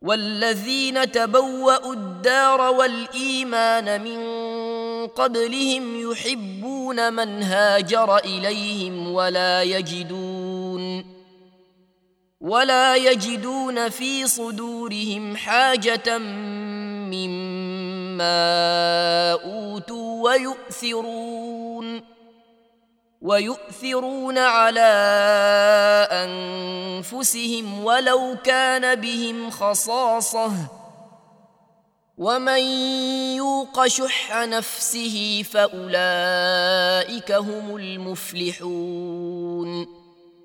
والذين تبوأوا الدار والإيمان من قبلهم يحبون من هاجر إليهم ولا يجدون في صدورهم حاجة مما أوتوا ويؤثرون على أنفسهم ولو كان بهم خصاصة ومن يوق شح نفسه فأولئك هم المفلحون.